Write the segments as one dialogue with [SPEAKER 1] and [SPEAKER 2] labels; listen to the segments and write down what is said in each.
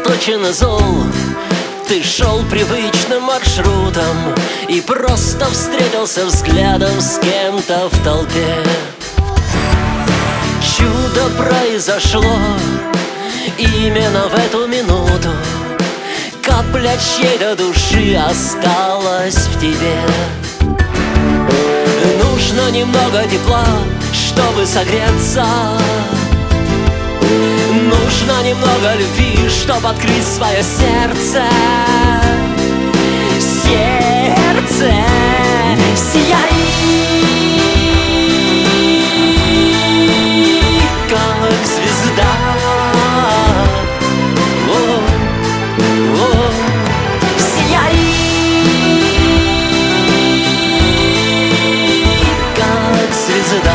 [SPEAKER 1] сосредоточен и зол. Ты шел привычным маршрутом и просто встретился взглядом с кем-то в толпе. Чудо произошло именно в эту минуту. Капля чьей-то души осталась в тебе. Нужно немного тепла, чтобы согреться. Нужно немного любви, чтобы открыть свое сердце. Сердце, сияй, как звезда. Сияй, как звезда.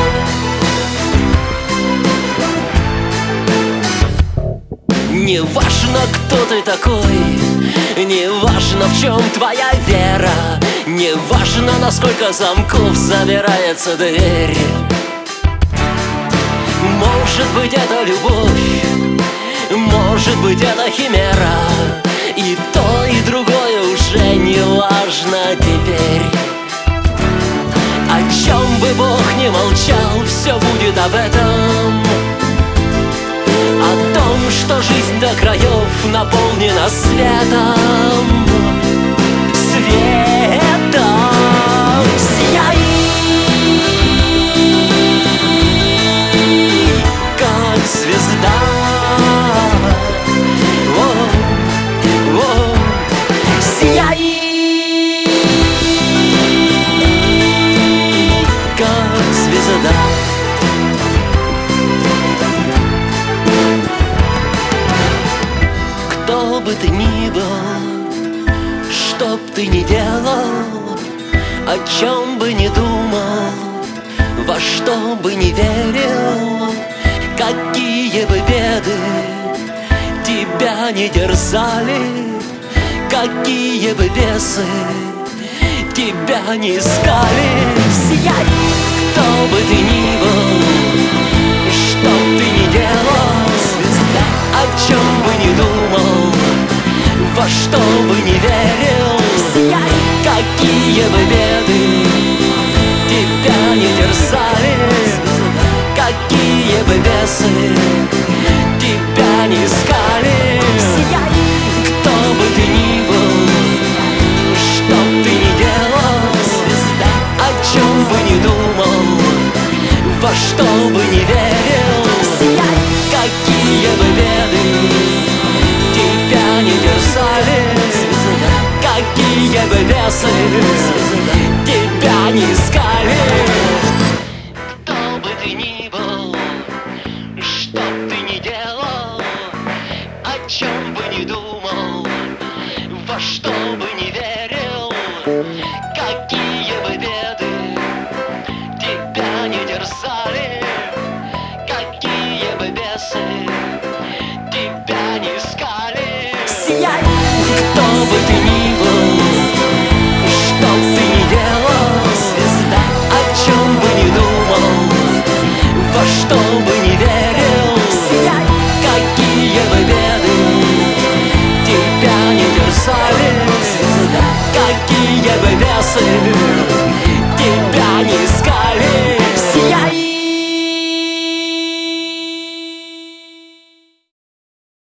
[SPEAKER 1] Не важно, кто ты такой, не важно, в чем твоя вера, не важно, насколько замков забирается дверь. Может быть, это любовь, может быть, это химера, и то, и другое уже не важно теперь. О чем бы Бог ни молчал, все будет об этом. О том, что жизнь до краев наполнена светом. Светом. Сияй, как звезда. Сияй, как звезда. Кто бы ты ни был, что б ты ни делал, о чем бы ни думал, во что бы ни верил, какие бы беды тебя не терзали, какие бы бесы тебя не искали. Сияй, кто бы ты ни был, что б ты ни делал, о чем бы ни думал, во что бы ни верил, сияй, какие бы беды тебя не терзали, какие бы бесы тебя не искали. Сияй, кто бы ты ни был, что б ты ни делал, о чем бы ни думал, во что бы ни верил, сияй, какие бы беды тебя не терзали, какие бы бесы тебя не искали. Кто бы ты ни был, что б ты ни делал, о чем бы ни думал, во что бы ни верил, какие бы беды тебя не терзали, какие бы бесы тебя не искали. Сияй, кто бы ты ни